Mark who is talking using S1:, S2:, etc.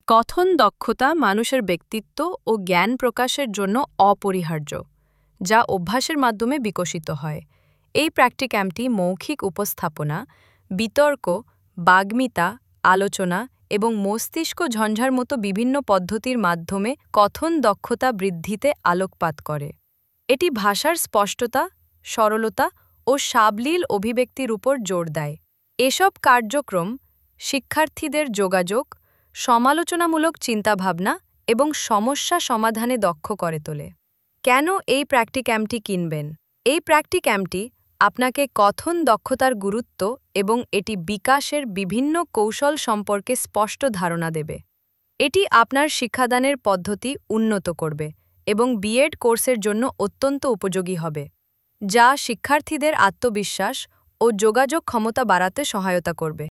S1: কথন দক্ষতা মানুষের ব্যক্তিত্ব ও জ্ঞান প্রকাশের জন্য অপরিহার্য, যা অভ্যাসের মাধ্যমে বিকশিত হয়। এই প্র্যাকটিক্যামটি মৌখিক উপস্থাপনা, বিতর্ক, বাগ্মিতা, আলোচনা এবং মস্তিষ্ক ঝঞ্ঝার মতো বিভিন্ন পদ্ধতির মাধ্যমে কথন দক্ষতা বৃদ্ধিতে আলোকপাত করে। এটি ভাষার স্পষ্টতা, সরলতা ও সাবলীল অভিব্যক্তির উপর জোর দেয়। এসব কার্যক্রম শিক্ষার্থীদের যোগাযোগ, সমালোচনামূলক চিন্তাভাবনা এবং সমস্যা সমাধানে দক্ষ করে তোলে। কেন এই প্র্যাকটিক্যামটি কিনবেন? এই প্র্যাকটিক্যামটি আপনাকে কথন দক্ষতার গুরুত্ব এবং এটি বিকাশের বিভিন্ন কৌশল সম্পর্কে স্পষ্ট ধারণা দেবে। এটি আপনার শিক্ষাদানের পদ্ধতি উন্নত করবে এবং বিএড কোর্সের জন্য অত্যন্ত উপযোগী হবে, যা শিক্ষার্থীদের আত্মবিশ্বাস ও যোগাযোগ ক্ষমতা বাড়াতে সহায়তা করবে।